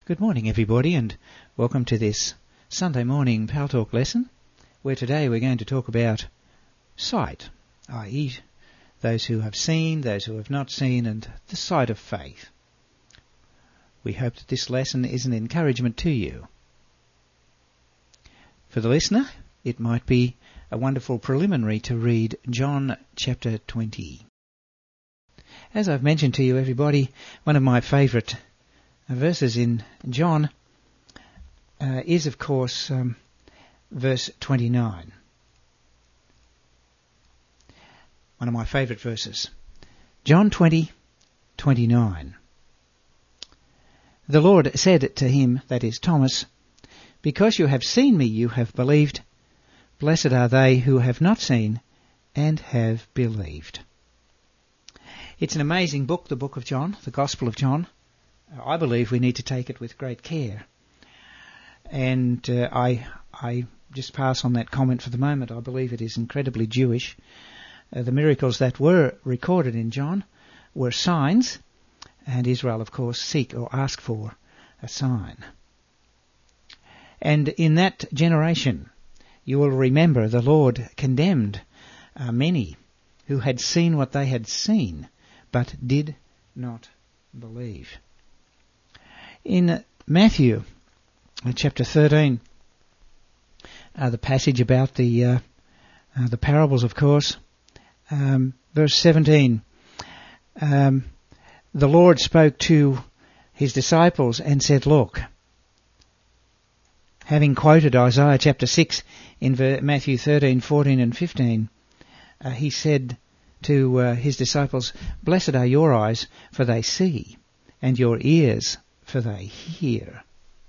Good morning, everybody, and welcome to this Sunday morning Pal Talk lesson, where today we're going to talk about sight, i.e. those who have seen, those who have not seen, and the sight of faith. We hope that this lesson is an encouragement to you. For the listener, it might be a wonderful preliminary to read John chapter 20. As I've mentioned to you, everybody, one of my favourite verses in John is, of course, verse 29. One of my favourite verses. John 20:29. The Lord said to him, that is Thomas, "Because you have seen me, you have believed. Blessed are they who have not seen and have believed." It's an amazing book, the book of John, the Gospel of John. I believe we need to take it with great care. And I just pass on that comment for the moment. I believe it is incredibly Jewish. The miracles that were recorded in John were signs, and Israel, of course, seek or ask for a sign. And in that generation, you will remember the Lord condemned many who had seen what they had seen, but did not believe. In Matthew chapter 13, the passage about the parables, of course, verse 17, the Lord spoke to his disciples and said, "Look," having quoted Isaiah chapter 6 in Matthew 13, 14 and 15, he said to his disciples, "Blessed are your eyes, for they see, and your ears, for they hear."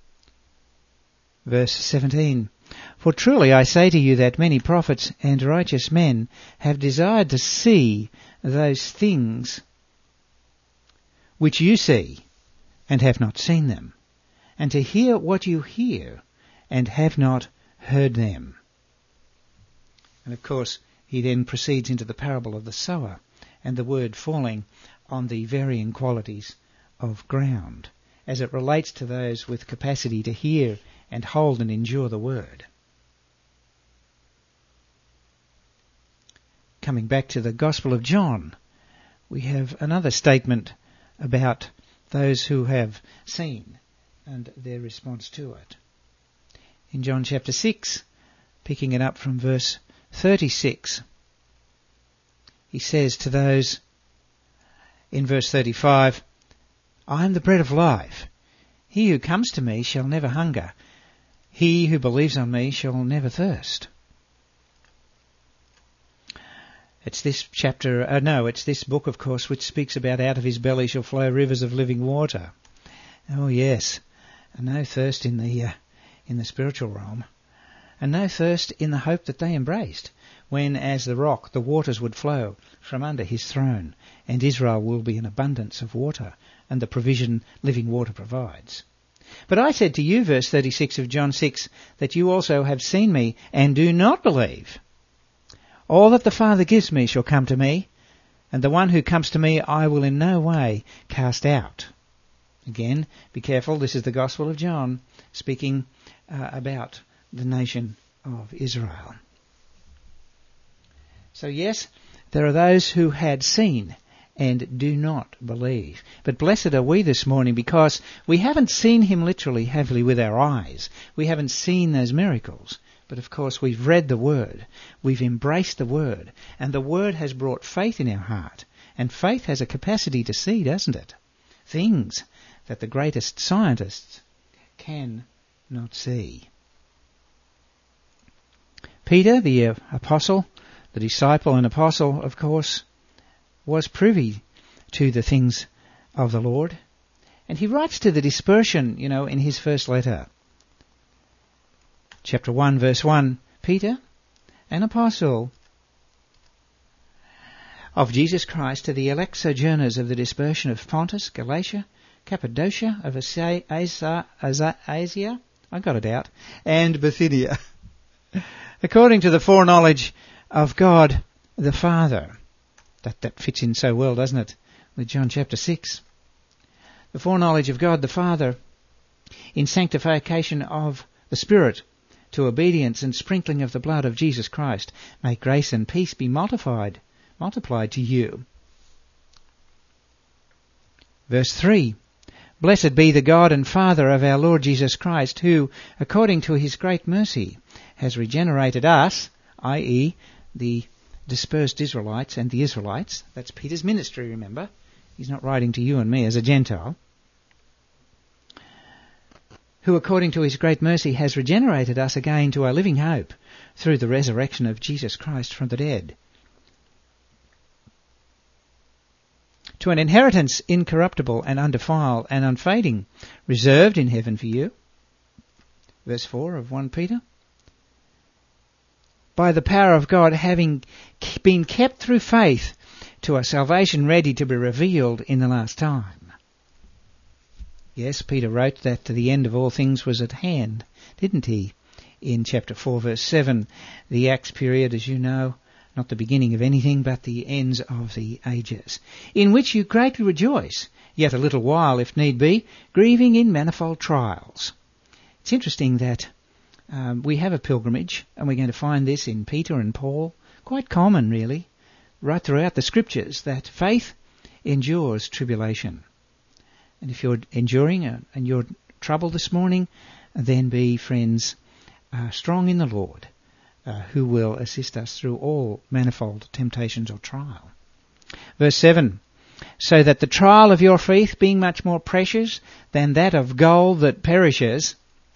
Verse 17, "For truly I say to you that many prophets and righteous men have desired to see those things which you see, and have not seen them, and to hear what you hear, and have not heard them." And of course, he then proceeds into the parable of the sower, and the word falling on the varying qualities of ground, as it relates to those with capacity to hear and hold and endure the word. Coming back to the Gospel of John, we have another statement about those who have seen and their response to it. In John chapter 6, picking it up from verse 36, he says to those in verse 35, "I am the bread of life. He who comes to me shall never hunger. He who believes on me shall never thirst." It's this it's this book, of course, which speaks about out of his belly shall flow rivers of living water. Oh yes, and no thirst in the spiritual realm, and no thirst in the hope that they embraced, when as the rock the waters would flow from under his throne, and Israel will be an abundance of water, and the provision living water provides. "But I said to you," verse 36 of John 6, "that you also have seen me, and do not believe. All that the Father gives me shall come to me, and the one who comes to me I will in no way cast out." Again, be careful, this is the Gospel of John, speaking about the nation of Israel. So yes, there are those who had seen and do not believe. But blessed are we this morning, because we haven't seen him literally, have we, with our eyes. We haven't seen those miracles. But of course we've read the Word. We've embraced the Word. And the Word has brought faith in our heart. And faith has a capacity to see, doesn't it? Things that the greatest scientists can not see. Peter, the apostle, the disciple and apostle, of course, was privy to the things of the Lord. And he writes to the dispersion, in his first letter. Chapter 1, verse 1, "Peter, an apostle of Jesus Christ, to the elect sojourners of the dispersion of Pontus, Galatia, Cappadocia, of Asia, I got it out, and Bithynia, according to the foreknowledge of God the Father." That fits in so well, doesn't it, with John chapter 6. The foreknowledge of God the Father, in sanctification of the Spirit, to obedience and sprinkling of the blood of Jesus Christ. May grace and peace be multiplied to you. Verse 3. Blessed be the God and Father of our Lord Jesus Christ, who, according to his great mercy, has regenerated us, i.e. the dispersed Israelites and the Israelites. That's Peter's ministry, remember. He's not writing to you and me as a Gentile. Who, according to his great mercy, has regenerated us again to a living hope through the resurrection of Jesus Christ from the dead, to an inheritance incorruptible and undefiled and unfading, reserved in heaven for you. Verse 4 of 1 Peter. By the power of God, having been kept through faith to a salvation ready to be revealed in the last time. Yes, Peter wrote that the end of all things was at hand, didn't he? In chapter 4, verse 7, the Acts period, as you know, not the beginning of anything, but the ends of the ages, in which you greatly rejoice, yet a little while, if need be, grieving in manifold trials. It's interesting that we have a pilgrimage, and we're going to find this in Peter and Paul, quite common really, right throughout the Scriptures, that faith endures tribulation. And if you're enduring and you're troubled this morning, then be, friends, strong in the Lord, who will assist us through all manifold temptations or trial. Verse 7, so that the trial of your faith, being much more precious than that of gold that perishes,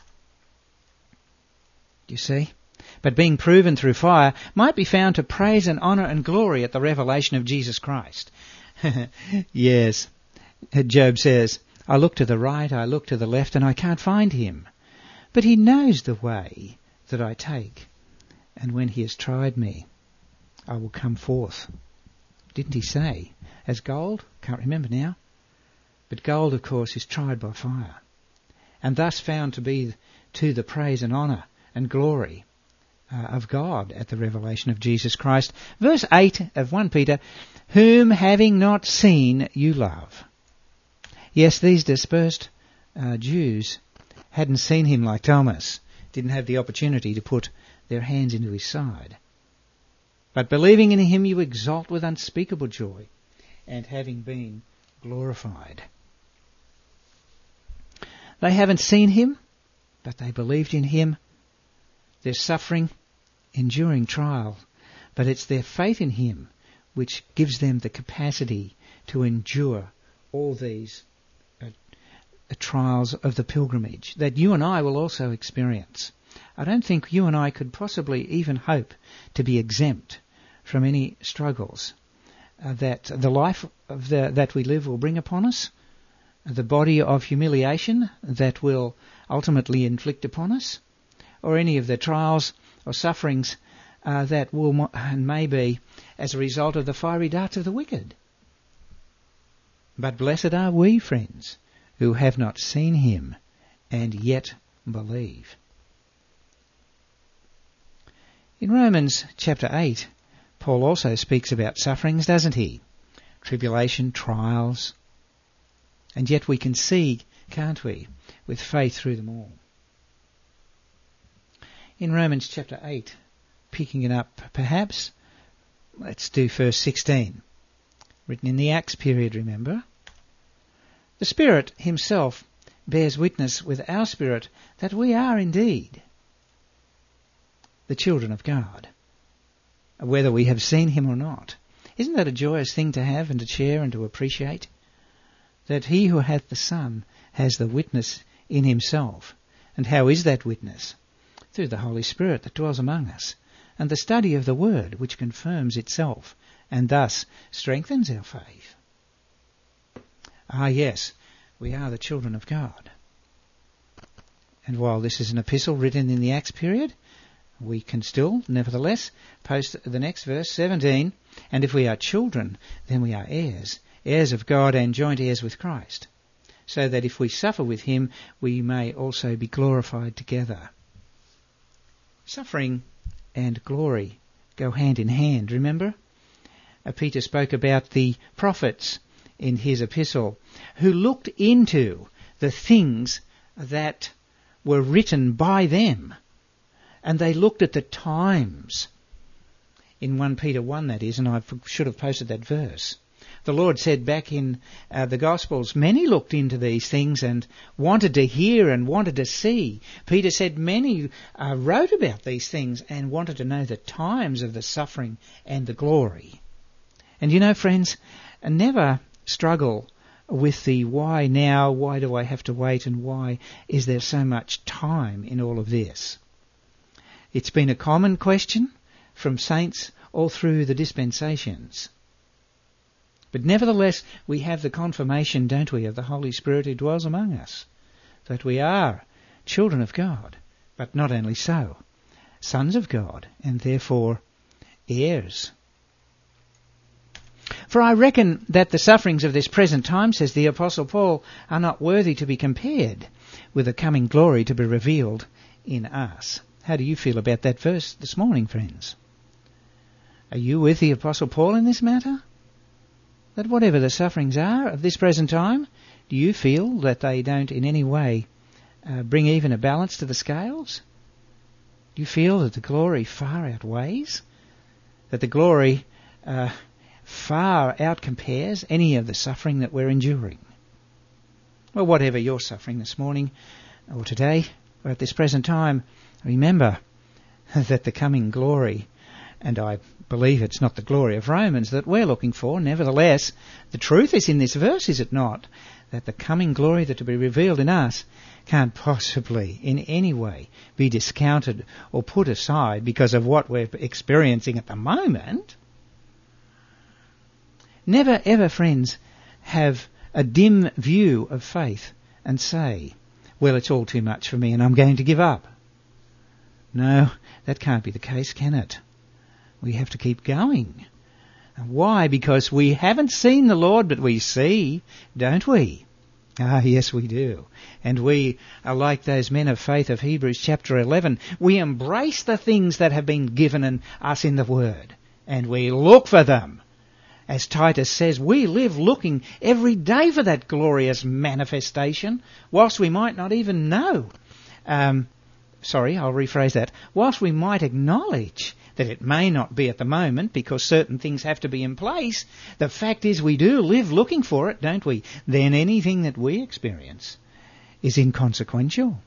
you see, but being proven through fire, might be found to praise and honour and glory at the revelation of Jesus Christ. Yes, Job says, I look to the right, I look to the left, and I can't find him. But he knows the way that I take, and when he has tried me, I will come forth. Didn't he say, as gold? Can't remember now. But gold, of course, is tried by fire, and thus found to be to the praise and honour and glory of God at the revelation of Jesus Christ. Verse 8 of 1 Peter, whom having not seen you love. Yes, these dispersed Jews hadn't seen him like Thomas, didn't have the opportunity to put their hands into his side. But believing in him you exult with unspeakable joy, and having been glorified. They haven't seen him, but they believed in him. They're suffering, enduring trial, but it's their faith in him which gives them the capacity to endure all these trials of the pilgrimage that you and I will also experience. I don't think you and I could possibly even hope to be exempt from any struggles that the life of that we live will bring upon us, the body of humiliation that will ultimately inflict upon us, or any of the trials or sufferings that will and may be as a result of the fiery darts of the wicked. But blessed are we, friends, who have not seen him and yet believe. In Romans chapter 8, Paul also speaks about sufferings, doesn't he? Tribulation, trials. And yet we can see, can't we, with faith through them all. In Romans chapter 8, picking it up perhaps, let's do verse 16. Written in the Acts period, remember? The Spirit himself bears witness with our spirit that we are indeed the children of God, whether we have seen him or not. Isn't that a joyous thing to have and to share and to appreciate? That he who hath the Son has the witness in himself. And how is that witness? Through the Holy Spirit that dwells among us, and the study of the Word which confirms itself, and thus strengthens our faith. Ah, yes, we are the children of God. And while this is an epistle written in the Acts period, we can still, nevertheless, post the next verse, 17, and if we are children, then we are heirs, heirs of God and joint heirs with Christ, so that if we suffer with him, we may also be glorified together. Suffering and glory go hand in hand, remember? Peter spoke about the prophets in his epistle, who looked into the things that were written by them, and they looked at the times. In 1 Peter 1, that is, and I should have posted that verse. The Lord said back in the Gospels, many looked into these things and wanted to hear and wanted to see. Peter said many wrote about these things and wanted to know the times of the suffering and the glory. And you know, friends, never struggle with the why now, why do I have to wait, and why is there so much time in all of this. It's been a common question from saints all through the dispensations. But nevertheless, we have the confirmation, don't we, of the Holy Spirit who dwells among us, that we are children of God, but not only so, sons of God, and therefore heirs. For I reckon that the sufferings of this present time, says the Apostle Paul, are not worthy to be compared with the coming glory to be revealed in us. How do you feel about that verse this morning, friends? Are you with the Apostle Paul in this matter? That whatever the sufferings are of this present time, do you feel that they don't in any way bring even a balance to the scales? Do you feel that the glory far outweighs? That the glory far outcompares any of the suffering that we're enduring? Well, whatever you're suffering this morning or today or at this present time, remember that the coming glory, and I believe it's not the glory of Romans that we're looking for. Nevertheless, the truth is in this verse, is it not, that the coming glory that to be revealed in us can't possibly in any way be discounted or put aside because of what we're experiencing at the moment. Never ever, friends, have a dim view of faith and say, well, it's all too much for me and I'm going to give up. No, that can't be the case, can it? We have to keep going. Why? Because we haven't seen the Lord, but we see, don't we? Ah, yes, we do. And we are like those men of faith of Hebrews chapter 11. We embrace the things that have been given us in the Word, and we look for them. As Titus says, we live looking every day for that glorious manifestation, whilst we might not even know. I'll rephrase that. Whilst we might acknowledge that it may not be at the moment because certain things have to be in place, the fact is we do live looking for it, don't we? Then anything that we experience is inconsequential.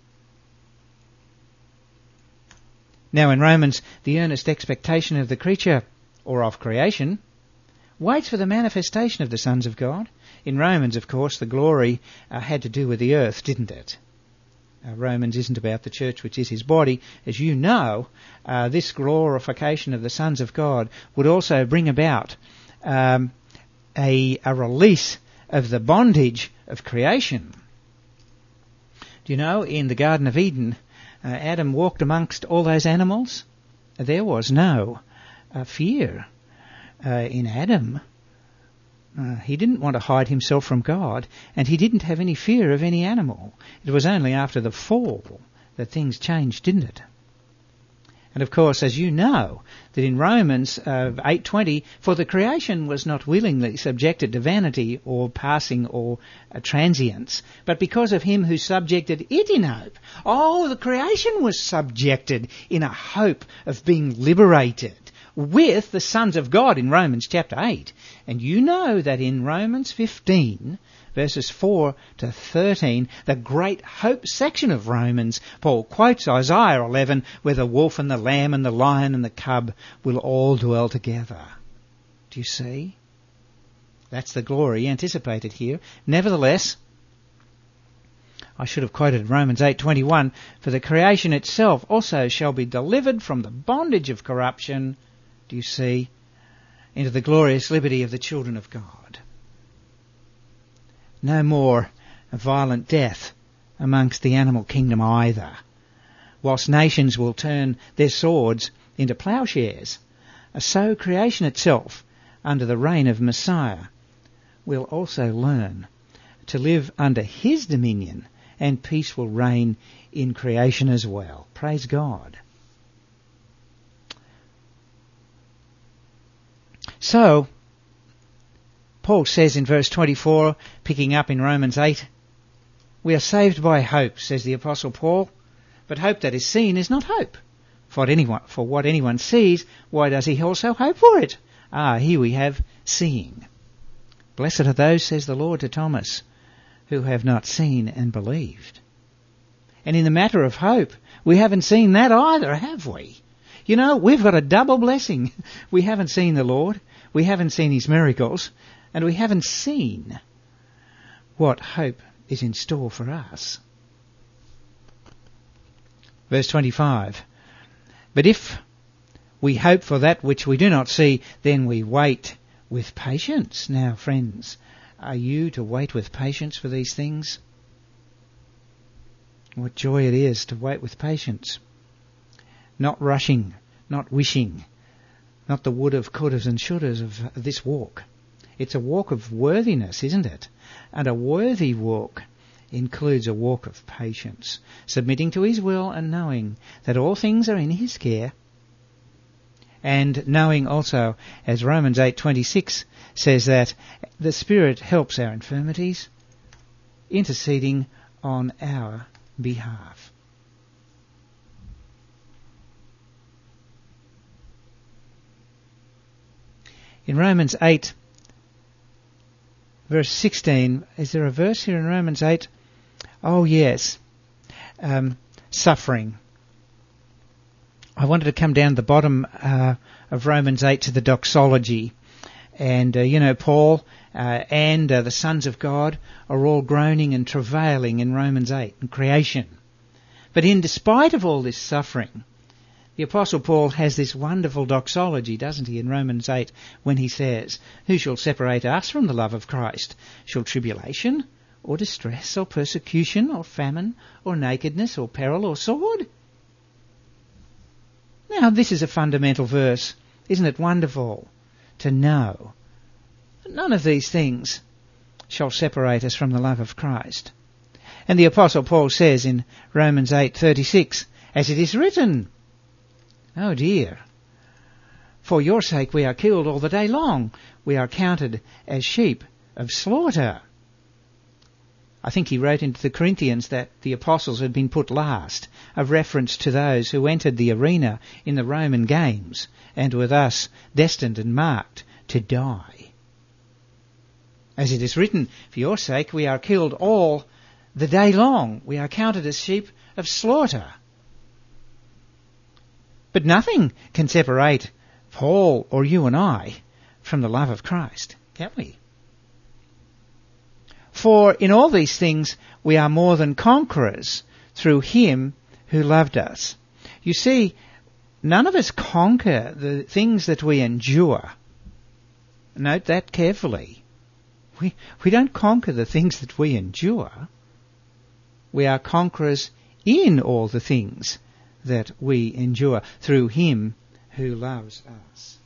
Now in Romans, the earnest expectation of the creature, or of creation, waits for the manifestation of the sons of God. In Romans, of course, the glory had to do with the earth, didn't it? Romans isn't about the church, which is his body. As you know, this glorification of the sons of God would also bring about a release of the bondage of creation. Do you know, in the Garden of Eden, Adam walked amongst all those animals. There was no fear in Adam. He didn't want to hide himself from God, and he didn't have any fear of any animal. It was only after the fall that things changed, didn't it? And of course, as you know, that in Romans 8:20, for the creation was not willingly subjected to vanity or passing or transience, but because of him who subjected it in hope. Oh, the creation was subjected in a hope of being liberated with the sons of God in Romans chapter 8. And you know that in Romans 15, verses 4 to 13, the great hope section of Romans, Paul quotes Isaiah 11, where the wolf and the lamb and the lion and the cub will all dwell together. Do you see? That's the glory anticipated here. Nevertheless, I should have quoted Romans 8:21, for the creation itself also shall be delivered from the bondage of corruption, do you see, into the glorious liberty of the children of God. No more violent death amongst the animal kingdom either, whilst nations will turn their swords into plowshares. So creation itself, under the reign of Messiah, will also learn to live under his dominion, and peace will reign in creation as well. Praise God. So, Paul says in verse 24, picking up in Romans 8, We are saved by hope, says the Apostle Paul, but hope that is seen is not hope. For what anyone sees, why does he also hope for it? Here we have seeing. Blessed are those, says the Lord to Thomas, who have not seen and believed. And in the matter of hope, we haven't seen that either, have we? You know, we've got a double blessing. We haven't seen the Lord, we haven't seen his miracles, and we haven't seen what hope is in store for us. Verse 25. But if we hope for that which we do not see, then we wait with patience. Now, friends, are you to wait with patience for these things? What joy it is to wait with patience. Not rushing, not wishing, not the would have, could have and should have of this walk. It's a walk of worthiness, isn't it? And a worthy walk includes a walk of patience, submitting to his will and knowing that all things are in his care, and knowing also, as Romans 8:26 says, that the Spirit helps our infirmities, interceding on our behalf. In Romans 8, verse 16, is there a verse here in Romans 8? Oh, yes. Suffering. I wanted to come down to the bottom of Romans 8 to the doxology. And, Paul and the sons of God are all groaning and travailing in Romans 8 in creation. But in despite of all this suffering, the Apostle Paul has this wonderful doxology, doesn't he, in Romans 8, when he says, "Who shall separate us from the love of Christ? Shall tribulation, or distress, or persecution, or famine, or nakedness, or peril, or sword?" Now, this is a fundamental verse. Isn't it wonderful to know that none of these things shall separate us from the love of Christ? And the Apostle Paul says in Romans 8:36, "As it is written, oh dear, for your sake we are killed all the day long. We are counted as sheep of slaughter." I think he wrote into the Corinthians that the apostles had been put last, a reference to those who entered the arena in the Roman games and were thus destined and marked to die. As it is written, "For your sake we are killed all the day long. We are counted as sheep of slaughter." But nothing can separate Paul or you and I from the love of Christ, can we? For in all these things we are more than conquerors through him who loved us. You see, none of us conquer the things that we endure. Note that carefully. We don't conquer the things that we endure. We are conquerors in all the things that we endure through him who loves us.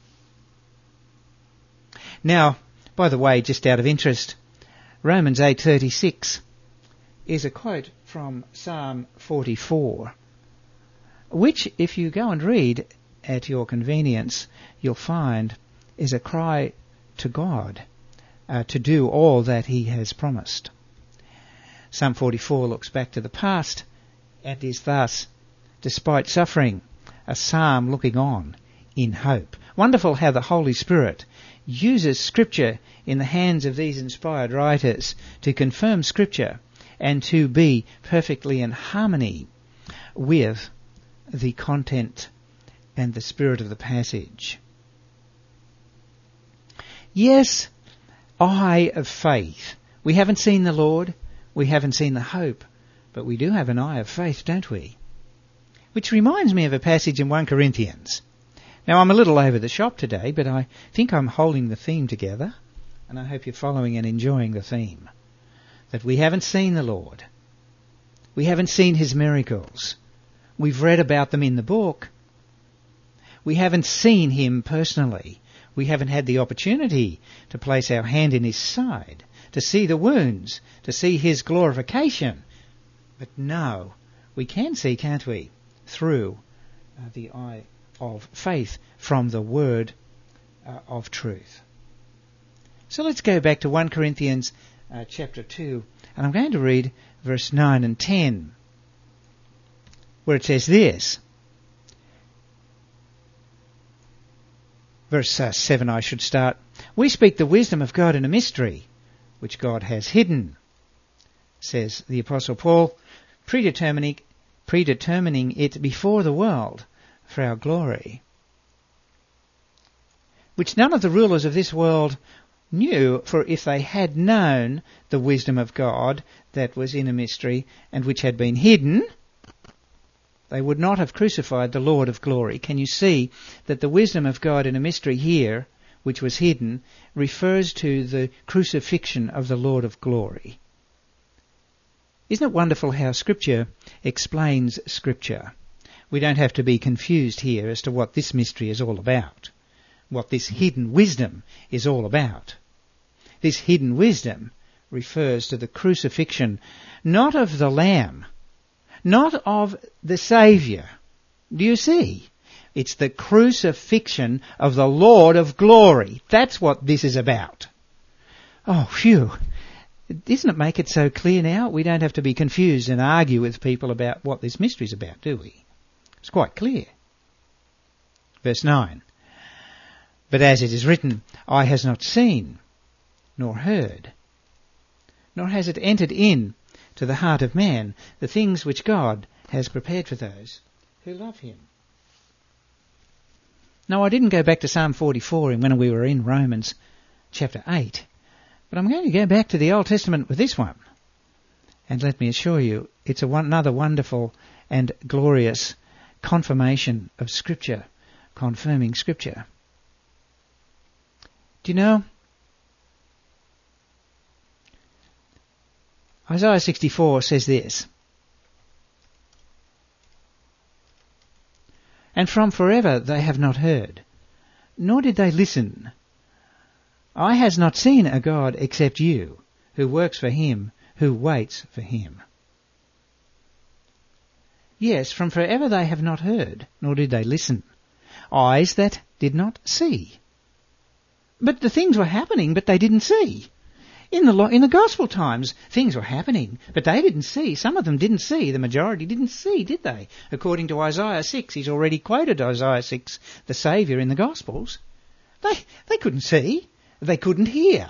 Now, by the way, just out of interest, Romans 8:36 is a quote from Psalm 44, which, if you go and read at your convenience, you'll find is a cry to God to do all that he has promised. Psalm 44 looks back to the past and is thus, despite suffering, a psalm looking on in hope. Wonderful how the Holy Spirit uses Scripture in the hands of these inspired writers to confirm Scripture and to be perfectly in harmony with the content and the spirit of the passage. Yes, eye of faith. We haven't seen the Lord, we haven't seen the hope, but we do have an eye of faith, don't we? Which reminds me of a passage in 1 Corinthians. Now, I'm a little over the shop today, but I think I'm holding the theme together, and I hope you're following and enjoying the theme. That we haven't seen the Lord. We haven't seen his miracles. We've read about them in the book. We haven't seen him personally. We haven't had the opportunity to place our hand in his side, to see the wounds, to see his glorification. But no, we can see, can't we, through the eye of faith from the word of truth. So let's go back to 1 Corinthians chapter 2, and I'm going to read verse 9 and 10, where it says this. Verse 7 I should start. We speak the wisdom of God in a mystery, which God has hidden, says the Apostle Paul, predetermining it before the world for our glory, which none of the rulers of this world knew, for if they had known the wisdom of God that was in a mystery and which had been hidden, they would not have crucified the Lord of glory. Can you see that the wisdom of God in a mystery here, which was hidden, refers to the crucifixion of the Lord of glory? Isn't it wonderful how Scripture explains Scripture? We don't have to be confused here as to what this mystery is all about, what this hidden wisdom is all about. This hidden wisdom refers to the crucifixion, not of the Lamb, not of the Saviour. Do you see? It's the crucifixion of the Lord of glory. That's what this is about. Oh, phew. Doesn't it make it so clear now? We don't have to be confused and argue with people about what this mystery is about, do we? It's quite clear. Verse 9. But as it is written, eye has not seen, nor heard, nor has it entered in to the heart of man, the things which God has prepared for those who love him. Now, I didn't go back to Psalm 44 when we were in Romans chapter 8, but I'm going to go back to the Old Testament with this one. And let me assure you, it's another wonderful and glorious confirmation of Scripture, confirming Scripture. Do you know, Isaiah 64 says this, and from forever they have not heard, nor did they listen. Eye has not seen a God except you, who works for him, who waits for him. Yes, from forever they have not heard, nor did they listen. Eyes that did not see. But the things were happening, but they didn't see. In the gospel times, things were happening, but they didn't see. Some of them didn't see. The majority didn't see, did they? According to Isaiah 6, he's already quoted Isaiah 6, the Saviour in the Gospels. They couldn't see. They couldn't hear.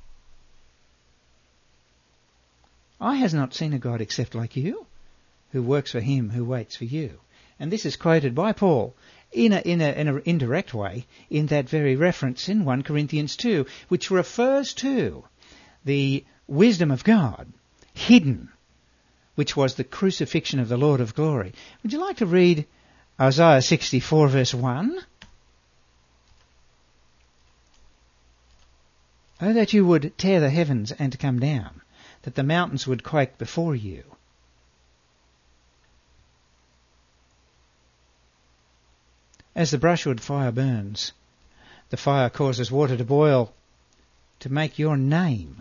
Eye has not seen a God except like you, who works for him, who waits for you. And this is quoted by Paul in an indirect way in that very reference in 1 Corinthians 2, which refers to the wisdom of God hidden, which was the crucifixion of the Lord of glory. Would you like to read Isaiah 64 verse 1? Oh, that you would tear the heavens and come down, that the mountains would quake before you. As the brushwood fire burns, the fire causes water to boil, to make your name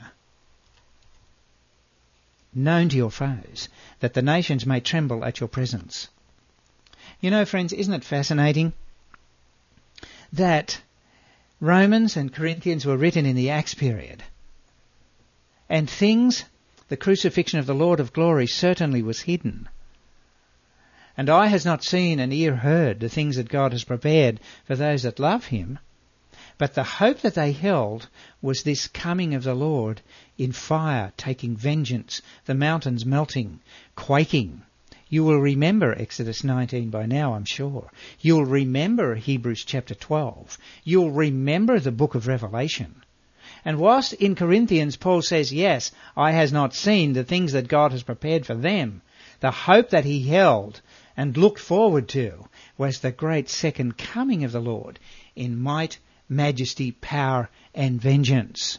known to your foes, that the nations may tremble at your presence. You know, friends, isn't it fascinating that Romans and Corinthians were written in the Acts period, and the crucifixion of the Lord of glory certainly was hidden. And eye has not seen and ear heard the things that God has prepared for those that love him. But the hope that they held was this coming of the Lord in fire, taking vengeance, the mountains melting, quaking. You will remember Exodus 19 by now, I'm sure. You'll remember Hebrews chapter 12. You'll remember the book of Revelation. And whilst in Corinthians Paul says, yes, eye has not seen the things that God has prepared for them, the hope that he held and looked forward to was the great second coming of the Lord in might, majesty, power, and vengeance.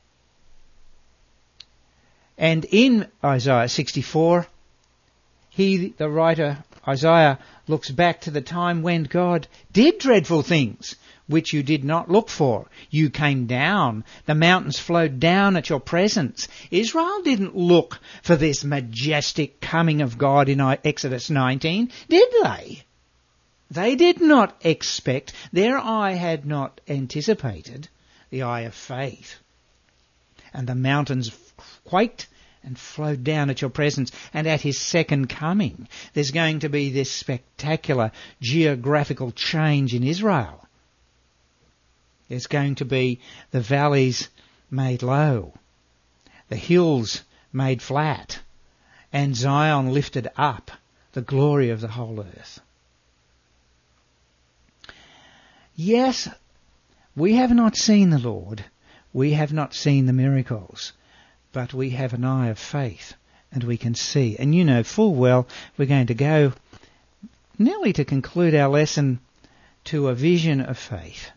And in Isaiah 64, the writer Isaiah looks back to the time when God did dreadful things which you did not look for. You came down. The mountains flowed down at your presence. Israel didn't look for this majestic coming of God in Exodus 19, did they? They did not expect, their eye had not anticipated the eye of faith. And the mountains quaked and flow down at your presence, and at his second coming there's going to be this spectacular geographical change in Israel. There's going to be the valleys made low, the hills made flat, and Zion lifted up, the glory of the whole earth. Yes, we have not seen the Lord, we have not seen the miracles, but we have an eye of faith, and we can see. And you know full well we're going to go nearly to conclude our lesson to a vision of faith.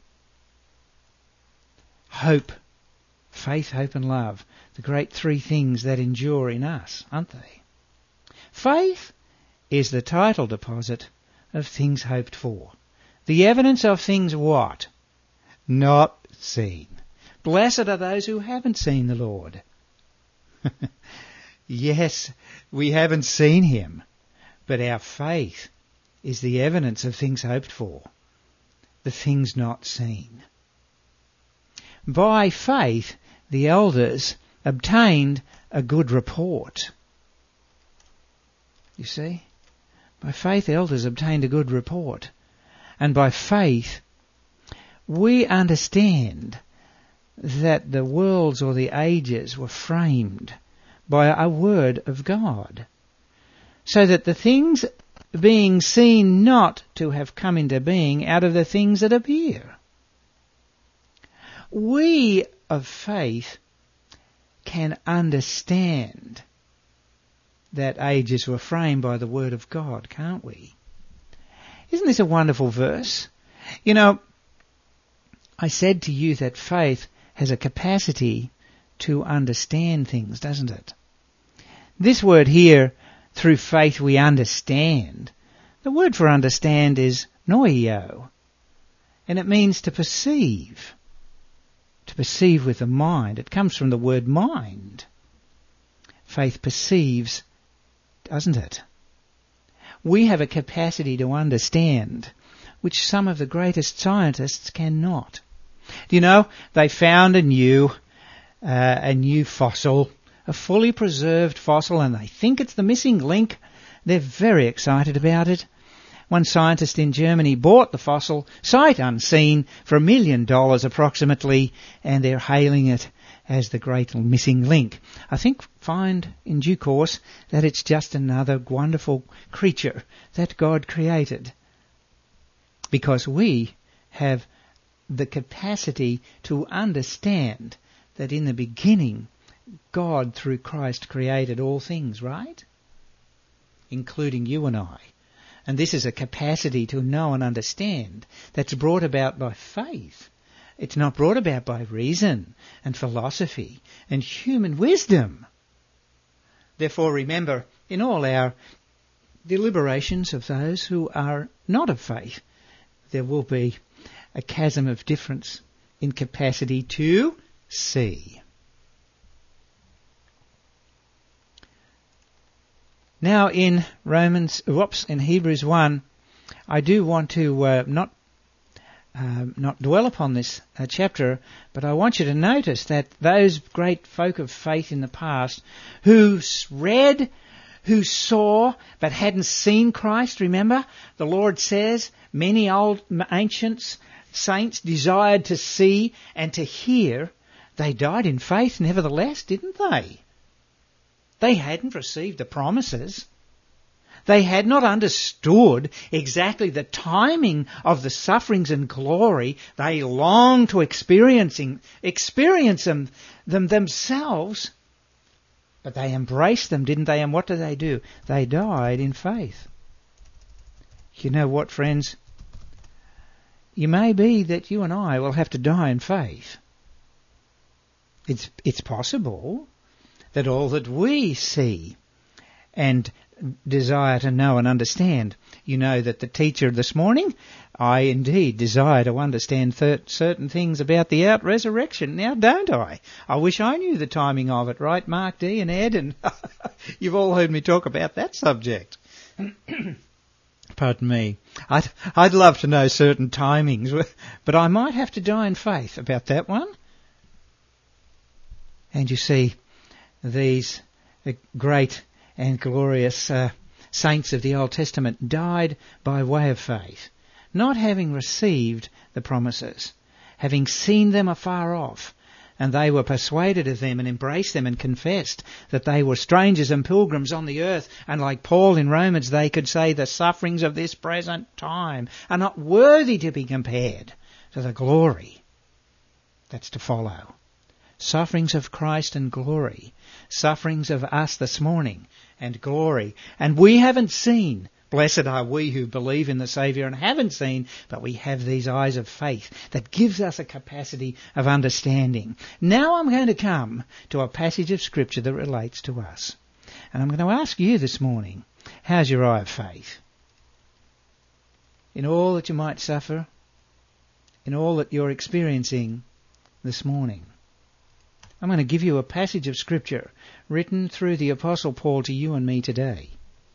Hope, faith, hope and love, the great three things that endure in us, aren't they? Faith is the title deposit of things hoped for. The evidence of things what? Not seen. Blessed are those who haven't seen the Lord. Yes, we haven't seen him, but our faith is the evidence of things hoped for, the things not seen. By faith, the elders obtained a good report. You see? By faith, elders obtained a good report. And by faith, we understand that the worlds or the ages were framed by a word of God, so that the things being seen not to have come into being out of the things that appear. We of faith can understand that ages were framed by the word of God, can't we? Isn't this a wonderful verse? You know, I said to you that faith has a capacity to understand things, doesn't it? This word here, through faith we understand. The word for understand is noio, and it means to perceive with the mind. It comes from the word mind. Faith perceives, doesn't it? We have a capacity to understand, which some of the greatest scientists cannot. Do you know, they found a new fossil, a fully preserved fossil, and they think it's the missing link. They're very excited about it. One scientist in Germany bought the fossil, sight unseen, for $1 million approximately, and they're hailing it as the great missing link. I think find in due course that it's just another wonderful creature that God created. Because we have the capacity to understand that in the beginning God through Christ created all things, right? Including you and I. And this is a capacity to know and understand that's brought about by faith. It's not brought about by reason and philosophy and human wisdom. Therefore, remember, in all our deliberations of those who are not of faith, there will be a chasm of difference in capacity to see. Now in Hebrews 1, I do want to not dwell upon this chapter, but I want you to notice that those great folk of faith in the past who read, who saw, but hadn't seen Christ, remember? The Lord says many old ancient saints desired to see and to hear. They died in faith nevertheless, didn't they? They hadn't received the promises. They had not understood exactly the timing of the sufferings and glory. They longed to experience them themselves. But they embraced them, didn't they? And what did they do? They died in faith. You know what, friends? You may be that you and I will have to die in faith. It's possible that all that we see and desire to know and understand. You know that the teacher this morning, I indeed desire to understand certain things about the out-resurrection. Now, don't I? I wish I knew the timing of it, right, Mark D. and Ed? And you've all heard me talk about that subject. Pardon me. I'd love to know certain timings, but I might have to die in faith about that one. And you see, these the great and glorious saints of the Old Testament died by way of faith, not having received the promises, having seen them afar off, and they were persuaded of them and embraced them and confessed that they were strangers and pilgrims on the earth. And like Paul in Romans, they could say the sufferings of this present time are not worthy to be compared to the glory that's to follow. Sufferings of Christ and glory. Sufferings of us this morning and glory. And we haven't seen. Blessed are we who believe in the Saviour and haven't seen, but we have these eyes of faith that gives us a capacity of understanding. Now I'm going to come to a passage of Scripture that relates to us. And I'm going to ask you this morning, how's your eye of faith? In all that you might suffer, in all that you're experiencing this morning. I'm going to give you a passage of Scripture written through the Apostle Paul to you and me today.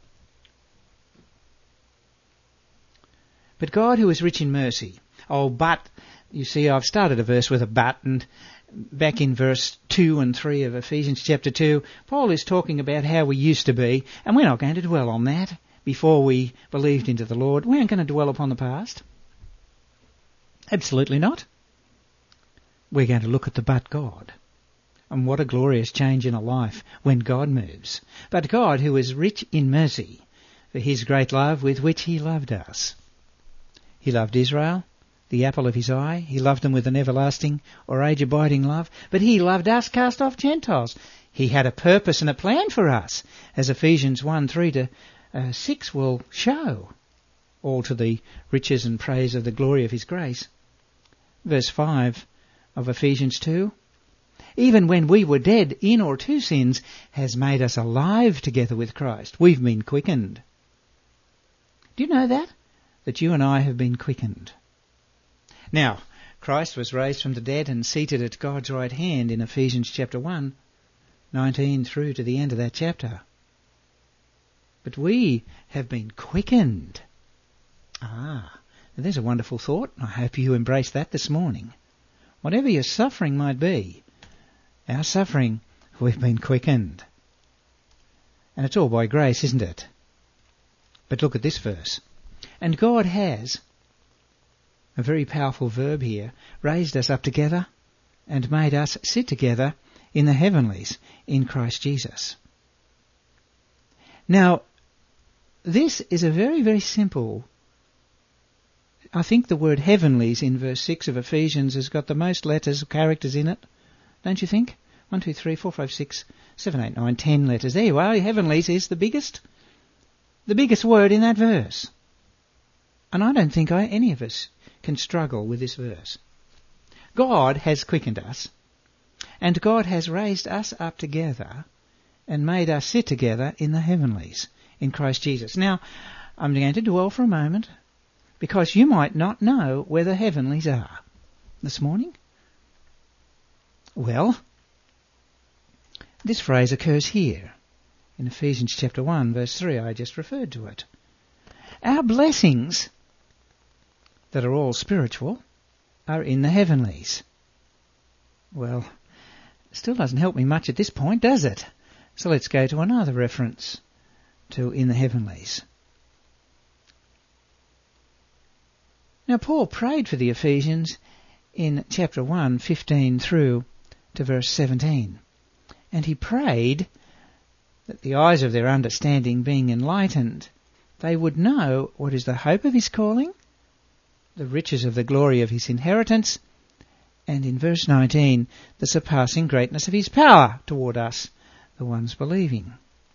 But God, who is rich in mercy. Oh, but, you see, I've started a verse with a but, and back in verse 2 and 3 of Ephesians chapter 2, Paul is talking about how we used to be, and we're not going to dwell on that before we believed into the Lord. We aren't going to dwell upon the past. Absolutely not. We're going to look at the but God. And what a glorious change in a life when God moves. But God, who is rich in mercy, for his great love with which he loved us. He loved Israel, the apple of his eye. He loved them with an everlasting or age-abiding love. But he loved us, cast off Gentiles. He had a purpose and a plan for us, as Ephesians 1:3-6 will show, all to the riches and praise of the glory of his grace. Verse 5 of Ephesians 2, even when we were dead in or to sins, has made us alive together with Christ. We've been quickened. Do you know that? That you and I have been quickened. Now, Christ was raised from the dead and seated at God's right hand in Ephesians chapter 1:19 through to the end of that chapter. But we have been quickened. There's a wonderful thought. I hope you embrace that this morning. Whatever your suffering might be, our suffering, we've been quickened. And it's all by grace, isn't it? But look at this verse. And God has, a very powerful verb here, raised us up together and made us sit together in the heavenlies in Christ Jesus. Now, this is a very, very simple. I think the word heavenlies in verse 6 of Ephesians has got the most letters, characters in it, don't you think? 1, 2, 3, 4, 5, 6, 7, 8, 9, 10 letters. There you are. Heavenlies is the biggest word in that verse. And I don't think any of us can struggle with this verse. God has quickened us, and God has raised us up together and made us sit together in the heavenlies in Christ Jesus. Now, I'm going to dwell for a moment, because you might not know where the heavenlies are this morning. Well, this phrase occurs here in Ephesians chapter 1, verse 3. I just referred to it. Our blessings that are all spiritual are in the heavenlies. Well, still doesn't help me much at this point, does it? So let's go to another reference to in the heavenlies. Now, Paul prayed for the Ephesians in chapter 1, 15 through to verse 17. And he prayed that the eyes of their understanding being enlightened, they would know what is the hope of his calling, the riches of the glory of his inheritance, and in verse 19, the surpassing greatness of his power toward us, the ones believing.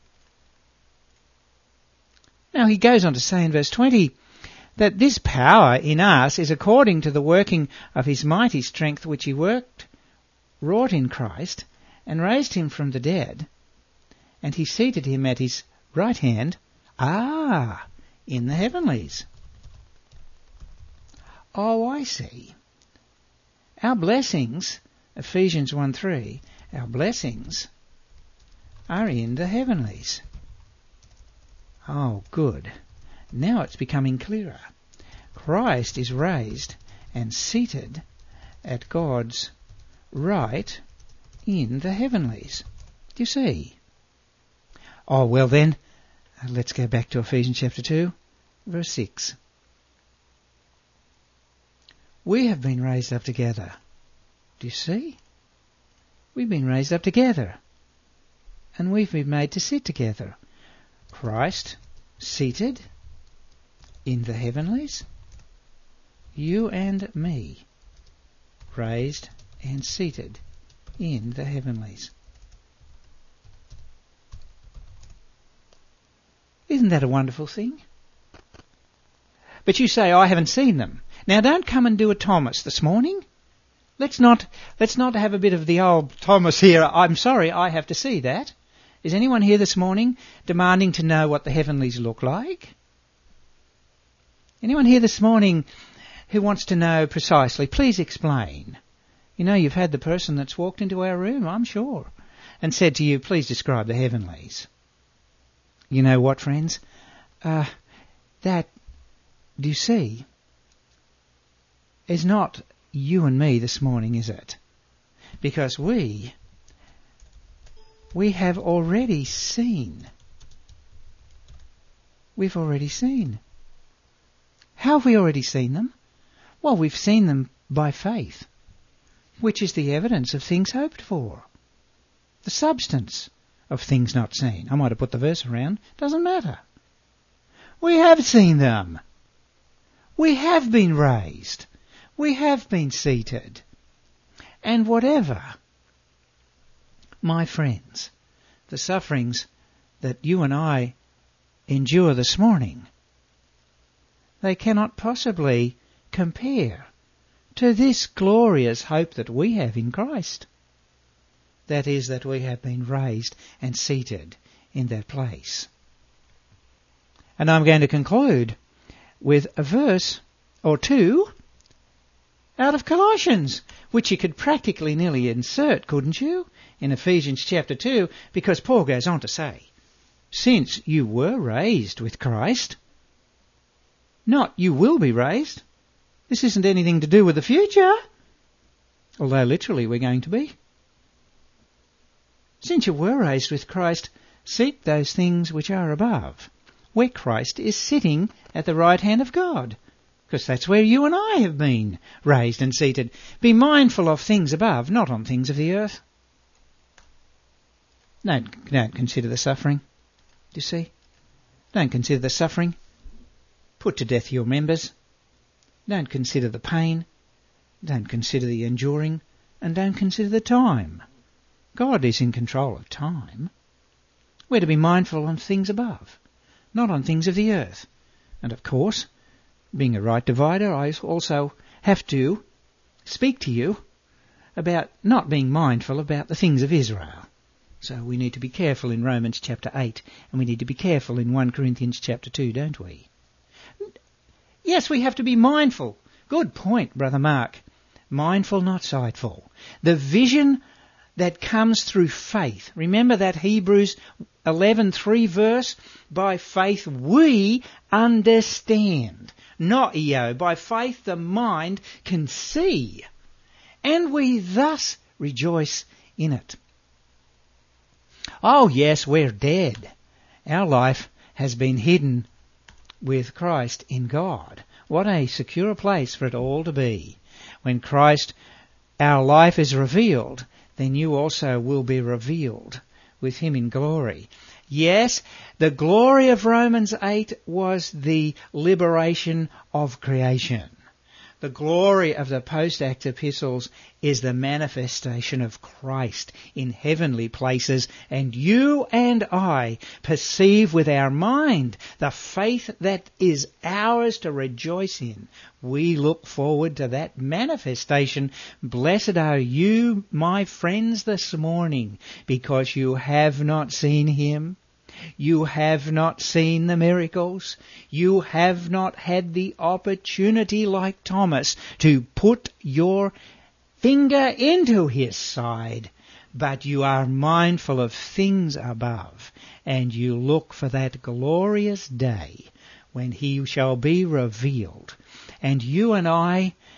Now he goes on to say in verse 20, that this power in us is according to the working of his mighty strength which he wrought in Christ, and raised him from the dead, and he seated him at his right hand, in the heavenlies. Oh, I see. Our blessings, Ephesians 1:3, our blessings are in the heavenlies. Oh, good. Now it's becoming clearer. Christ is raised and seated at God's right in the heavenlies. Do you see? Oh, well then, let's go back to Ephesians chapter 2, verse 6. We have been raised up together. Do you see? We've been raised up together. And we've been made to sit together. Christ seated in the heavenlies. You and me raised and seated in the heavenlies. Isn't that a wonderful thing? But you say, I haven't seen them. Now don't come and do a Thomas this morning. Let's not have a bit of the old Thomas here. I'm sorry, I have to see that. Is anyone here this morning demanding to know what the heavenlies look like? Anyone here this morning who wants to know precisely? Please explain. You know, you've had the person that's walked into our room, I'm sure, and said to you, please describe the heavenlies. You know what, friends? That, do you see, is not you and me this morning, is it? Because we have already seen. We've already seen. How have we already seen them? Well, we've seen them by faith, which is the evidence of things hoped for, the substance of things not seen. I might have put the verse around. Doesn't matter. We have seen them. We have been raised. We have been seated. And whatever, my friends, the sufferings that you and I endure this morning, they cannot possibly compare to this glorious hope that we have in Christ. That is, that we have been raised and seated in that place. And I'm going to conclude with a verse or two out of Colossians, which you could practically nearly insert, couldn't you, in Ephesians chapter 2, because Paul goes on to say, since you were raised with Christ, not you will be raised. This isn't anything to do with the future, although literally we're going to be. Since you were raised with Christ, seek those things which are above, where Christ is sitting at the right hand of God, because that's where you and I have been raised and seated. Be mindful of things above, not on things of the earth. Don't consider the suffering. Do you see? Don't consider the suffering. Put to death your members. Don't consider the pain. Don't consider the enduring. And don't consider the time. God is in control of time. We're to be mindful on things above, not on things of the earth. And of course, being a right divider, I also have to speak to you about not being mindful about the things of Israel. So we need to be careful in Romans chapter 8, and we need to be careful in 1 Corinthians chapter 2, don't we? Yes, we have to be mindful. Good point, Brother Mark. Mindful, not sightful. The vision that comes through faith. Remember that Hebrews 11:3 verse? By faith we understand. Not EO. By faith the mind can see. And we thus rejoice in it. Oh yes, we're dead. Our life has been hidden with Christ in God. What a secure place for it all to be. When Christ, our life, is revealed, then you also will be revealed with him in glory. Yes, the glory of Romans 8 was the liberation of creation. The glory of the post-Acts epistles is the manifestation of Christ in heavenly places, and you and I perceive with our mind the faith that is ours to rejoice in. We look forward to that manifestation. Blessed are you, my friends, this morning, because you have not seen him. You have not seen the miracles. You have not had the opportunity, like Thomas, to put your finger into his side. But you are mindful of things above, and you look for that glorious day when he shall be revealed. And you and I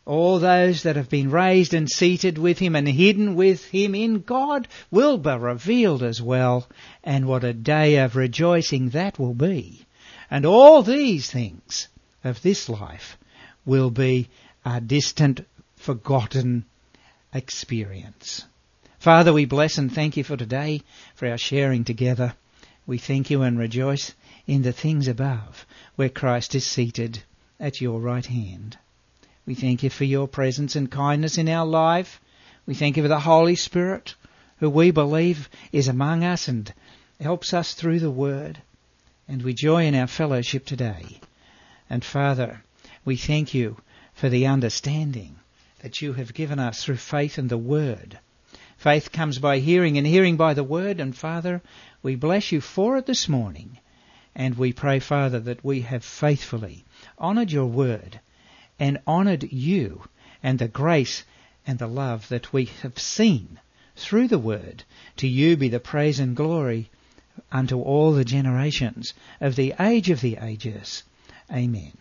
All those that have been raised and seated with him and hidden with him in God will be revealed as well. And what a day of rejoicing that will be. And all these things of this life will be a distant, forgotten experience. Father, we bless and thank you for today, for our sharing together. We thank you and rejoice in the things above, where Christ is seated at your right hand. We thank you for your presence and kindness in our life. We thank you for the Holy Spirit, who we believe is among us and helps us through the Word. And we joy in our fellowship today. And Father, we thank you for the understanding that you have given us through faith in the Word. Faith comes by hearing, and hearing by the Word. And Father, we bless you for it this morning. And we pray, Father, that we have faithfully honoured your Word and honoured you and the grace and the love that we have seen through the Word. To you be the praise and glory unto all the generations of the age of the ages. Amen.